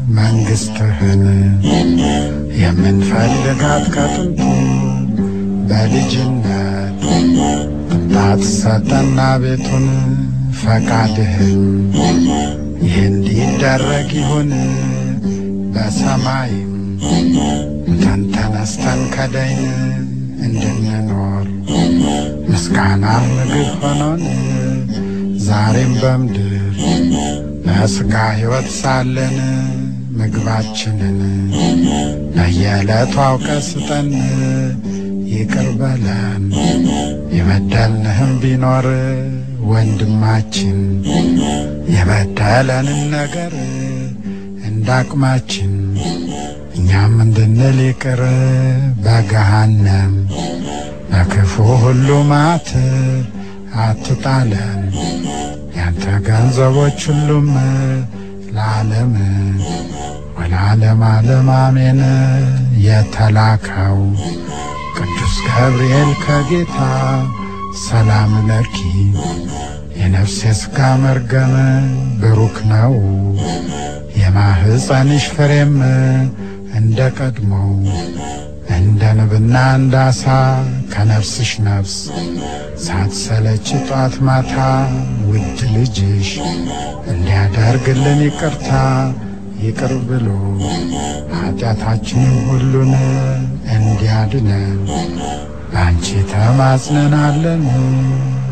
መንግሥትህን የምንፈልጋት ከጥንቱ በልጅነት ጥንታት ሰጠና ቤቱን ፈቃድህን ይህ እንዲደረግ ይሁን በሰማይም ሙተን ተነስተን ከዳይን እንድንኖር ምስጋና ምግብ ሆኖን ዛሬም በምድር በሥጋ ሕይወት ሳለን ምግባችንን በየዕለቱ አውቀህ ስጠን ይቅር በለን የበደልንህም ቢኖር ወንድማችን የበደለንን ነገር እንዳቅማችን እኛም እንድንል ይቅር በገሃነም በክፉ ሁሉ መዓት አትጣለን ያንተ ገንዘቦች ሁሉም ለዓለም ወለዓለም ዓለም አሜን። የተላከው ቅዱስ ገብርኤል ከጌታ ሰላም ለኪ የነፍሴ ሥጋ መርገም ብሩክ ነው የማህፀንሽ ፍሬም እንደ ቀድሞው እንደ ንብና እንዳሳ ከነፍስሽ ነፍስ ሳትሰለች ጧት ማታ ውድ ልጅሽ እንዲያደርግልን ይቅርታ ይቅር ብሎ ኃጢአታችንን ሁሉን እንዲያድነን አንቺ ተማጽነናለን።